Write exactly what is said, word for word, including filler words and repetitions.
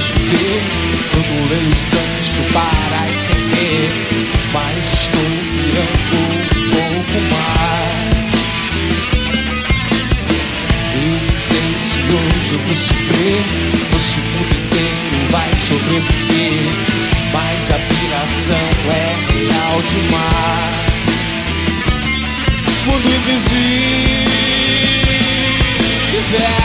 chover, eu leio os santos do parar sem ter, mas estou mirando um pouco mais. Eu não sei se hoje eu vou sofrer ou se o mundo inteiro vai sobreviver, mas a piração é real demais. Mundo invisível.